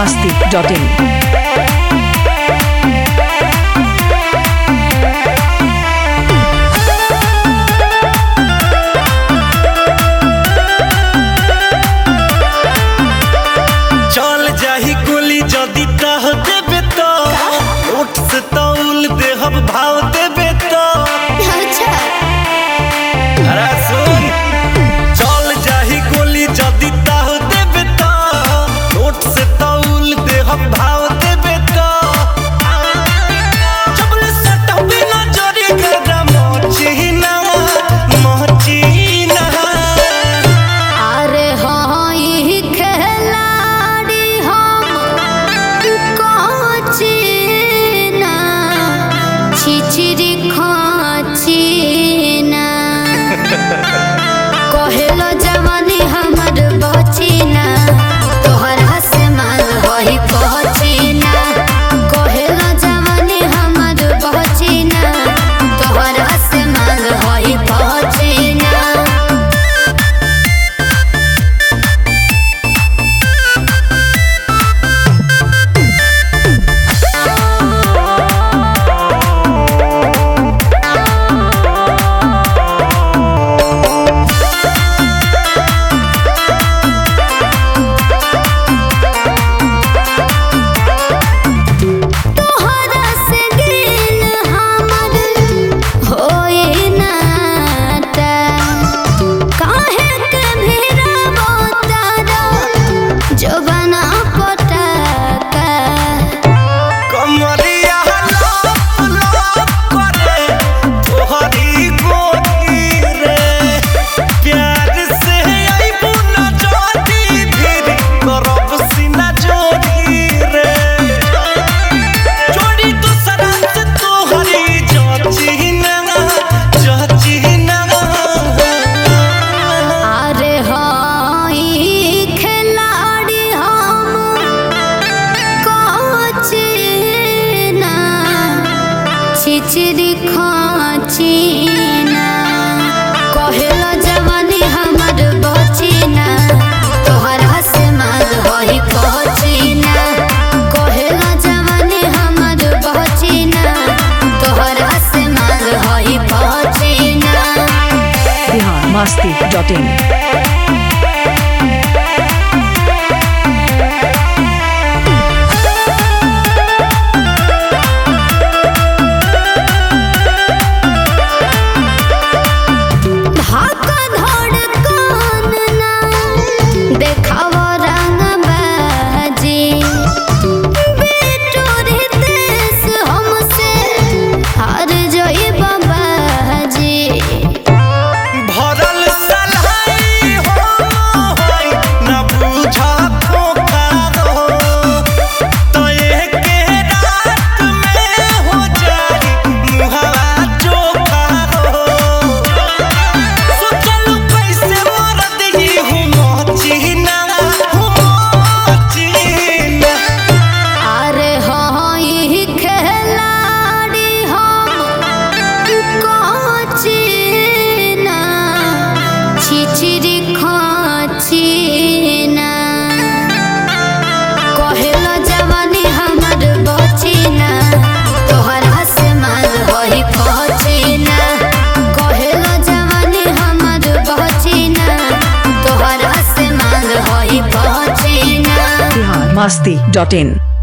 biharmasti.in। चल जाही गोली जदी कह देबे तो उठ से तौल देहब भाव देबे तो अरे सुन चल जाही गोली जदी कह देबे तो उठ से तौल देहब भाव देबे तो जबले सटबे ना जरी गदा मोचीना अरे हाँ ये खिलाड़ी हम कोचीना छिछरी खाचीना कहेलो जवानी हमर बचीना तोहर हसमान वही पहुँचीना कहेलो जवानी हमर बचीना तोहर हसमान वही पहुँचीना। छिछरी खाचीना कहेलो जवानी हमर बचीना तोहर हसमान वही पहुँचीना कहेलो जवानी हमर बचीना तोहर हसमान वही पहुँचीना। biharmasti.in। छिछरी खाचीना कहेलो जवानी हमर बचीना तोहर हसमान वही पहुँचीना कहेलो जवानी हमर बचीना तोहर हसमान वही पहुँचीना। biharmasti.in।